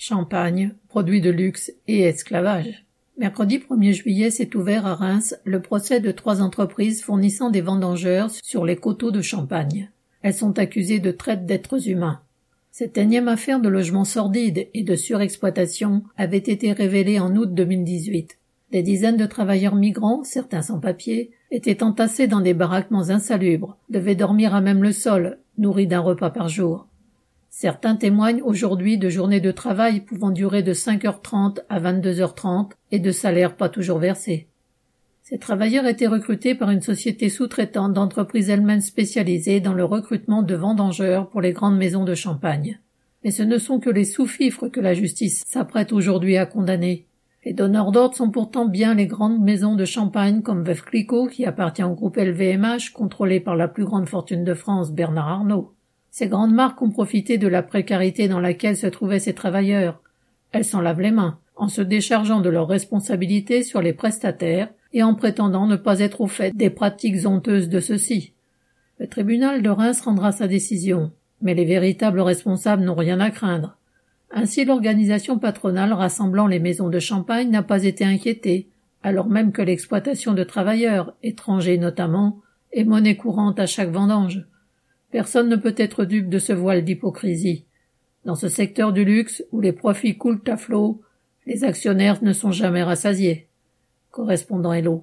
Champagne, produits de luxe et esclavage. Mercredi 1er juillet s'est ouvert à Reims le procès de 3 entreprises fournissant des vendangeurs sur les coteaux de Champagne. Elles sont accusées de traite d'êtres humains. Cette énième affaire de logement sordide et de surexploitation avait été révélée en août 2018. Des dizaines de travailleurs migrants, certains sans papier, étaient entassés dans des baraquements insalubres, devaient dormir à même le sol, nourris d'un repas par jour. Certains témoignent aujourd'hui de journées de travail pouvant durer de 5h30 à 22h30 et de salaires pas toujours versés. Ces travailleurs étaient recrutés par une société sous-traitante d'entreprises elles-mêmes spécialisées dans le recrutement de vendangeurs pour les grandes maisons de Champagne. Mais ce ne sont que les sous-fifres que la justice s'apprête aujourd'hui à condamner. Les donneurs d'ordre sont pourtant bien les grandes maisons de Champagne comme Veuve Clicquot qui appartient au groupe LVMH contrôlé par la plus grande fortune de France, Bernard Arnault. Ces grandes marques ont profité de la précarité dans laquelle se trouvaient ces travailleurs. Elles s'en lavent les mains, en se déchargeant de leurs responsabilités sur les prestataires et en prétendant ne pas être au fait des pratiques honteuses de ceux-ci. Le tribunal de Reims rendra sa décision, mais les véritables responsables n'ont rien à craindre. Ainsi l'organisation patronale rassemblant les maisons de Champagne n'a pas été inquiétée, alors même que l'exploitation de travailleurs, étrangers notamment, est monnaie courante à chaque vendange. Personne ne peut être dupe de ce voile d'hypocrisie. Dans ce secteur du luxe, où les profits coulent à flot, les actionnaires ne sont jamais rassasiés. Correspondant Hello.